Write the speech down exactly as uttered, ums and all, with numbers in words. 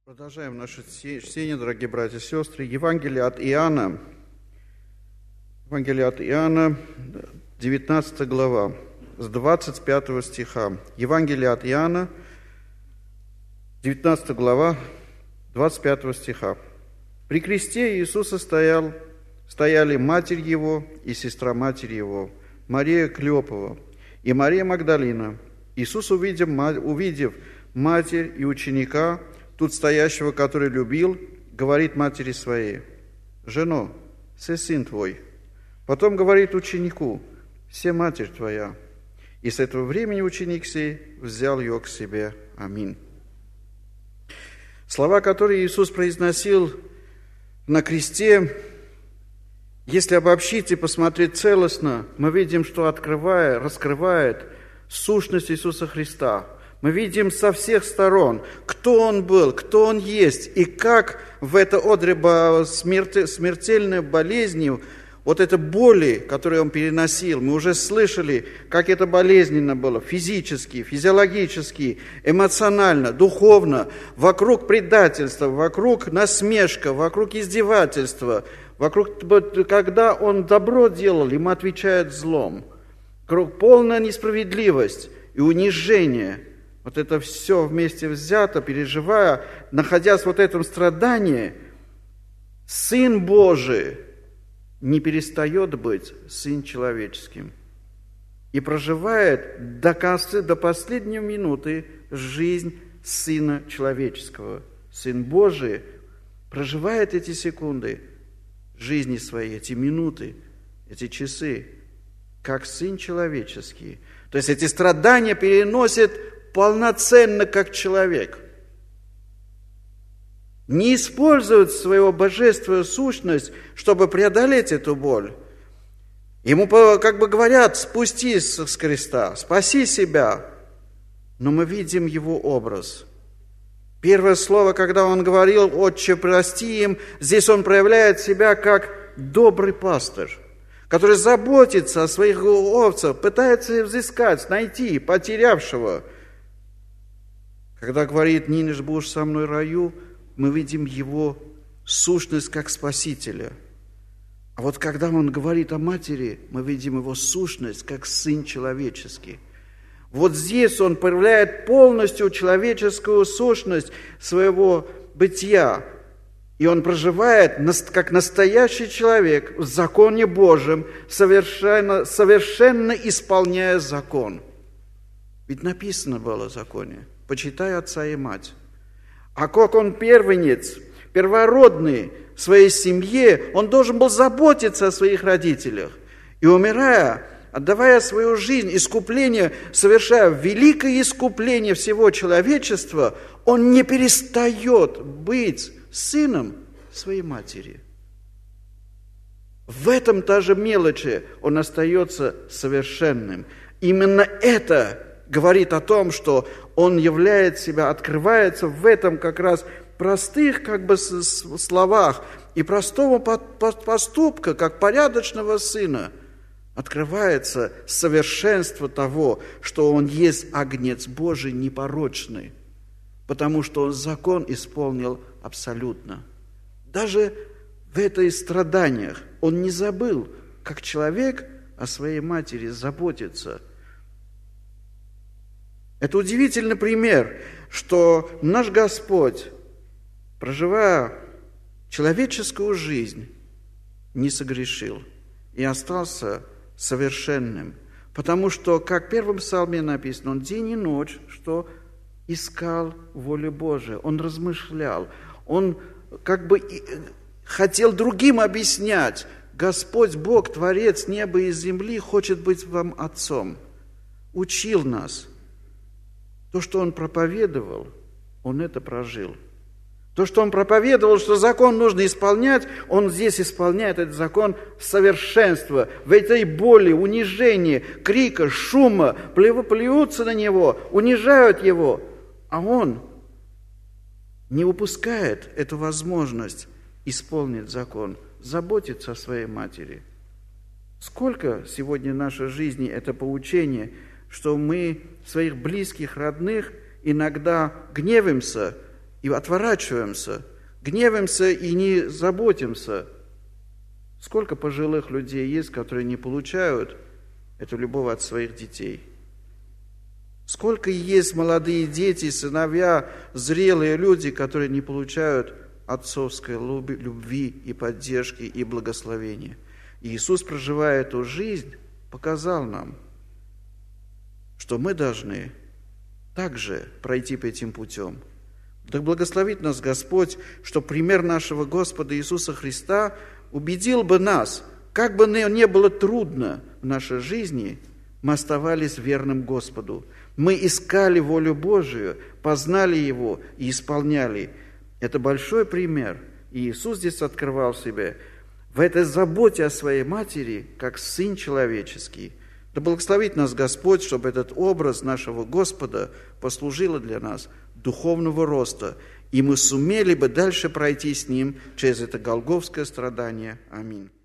Продолжаем наше чтение, дорогие братья и сестры. Евангелие от Иоанна, Евангелие от Иоанна, девятнадцатая глава, с двадцать пятого стиха. Евангелие от Иоанна, девятнадцатая глава, двадцать пятого стиха. «При кресте Иисуса стоял, стояли матерь Его и сестра матери Его, Мария Клеопова и Мария Магдалина. Иисус, увидев, увидев матерь и ученика, тут стоящего, который любил, говорит матери своей: «Жено, се сын твой». Потом говорит ученику: «Се матерь твоя». И с этого времени ученик сей взял ее к себе. Аминь. Слова, которые Иисус произносил на кресте, если обобщить и посмотреть целостно, мы видим, что открывая, раскрывает сущность Иисуса Христа. Мы видим со всех сторон, кто Он был, кто Он есть, и как в это одрево смертельной болезни, вот это боли, которые Он переносил, мы уже слышали, как это болезненно было, физически, физиологически, эмоционально, духовно, вокруг предательства, вокруг насмешка, вокруг издевательства, вокруг, когда Он добро делал, ему отвечает злом, вокруг полная несправедливость и унижение. Вот это все вместе взято, переживая, находясь в вот этом страдании, Сын Божий не перестает быть Сын человеческим и проживает до конца, до последней минуты жизнь Сына человеческого. Сын Божий проживает эти секунды жизни своей, эти минуты, эти часы, как Сын человеческий. То есть эти страдания переносит полноценно как человек. Не использует свою божественную сущность, чтобы преодолеть эту боль. Ему как бы говорят: спустись с креста, спаси себя. Но мы видим его образ. Первое слово, когда он говорил: «Отче, прости им», здесь он проявляет себя как добрый пастырь, который заботится о своих овцах, пытается взыскать, найти потерявшего. Когда говорит: «Ныне ж будешь со мной в раю», мы видим его сущность как спасителя. А вот когда он говорит о матери, мы видим его сущность как сын человеческий. Вот здесь он проявляет полностью человеческую сущность своего бытия. И он проживает как настоящий человек в законе Божьем, совершенно, совершенно исполняя закон. Ведь написано было в законе: «Почитай отца и мать». А как он первенец, первородный в своей семье, он должен был заботиться о своих родителях. И умирая, отдавая свою жизнь, искупление, совершая великое искупление всего человечества, он не перестает быть сыном своей матери. В этом даже мелочи он остается совершенным. Именно это говорит о том, что он являет себя, открывается в этом как раз простых как бы словах и простого поступка, как порядочного сына, открывается совершенство того, что он есть агнец Божий непорочный, потому что он закон исполнил абсолютно. Даже в этой страданиях он не забыл, как человек о своей матери заботится. Это удивительный пример, что наш Господь, проживая человеческую жизнь, не согрешил и остался совершенным. Потому что, как в первом псалме написано, он день и ночь, что искал волю Божию, он размышлял, он как бы хотел другим объяснять: Господь Бог, Творец неба и земли, хочет быть вам Отцом. Учил нас. То, что он проповедовал, он это прожил. То, что он проповедовал, что закон нужно исполнять, он здесь исполняет этот закон в совершенство. В этой боли, унижении, крика, шума, плюются на него, унижают его. А он не упускает эту возможность исполнить закон, заботиться о своей матери. Сколько сегодня в нашей жизни это поучение, что мы своих близких, родных иногда гневаемся и отворачиваемся, гневаемся и не заботимся. Сколько пожилых людей есть, которые не получают эту любовь от своих детей? Сколько есть молодые дети, сыновья, зрелые люди, которые не получают отцовской любви и поддержки и благословения? И Иисус, проживая эту жизнь, показал нам, что мы должны также пройти по этим путем. Да благословит нас Господь, что пример нашего Господа Иисуса Христа убедил бы нас, как бы ни было трудно в нашей жизни, мы оставались верным Господу. Мы искали волю Божию, познали Его и исполняли. Это большой пример. И Иисус здесь открывал себе в этой заботе о своей матери, как Сын человеческий. Да благословит нас Господь, чтобы этот образ нашего Господа послужил для нас духовного роста, и мы сумели бы дальше пройти с Ним через это голгофское страдание. Аминь.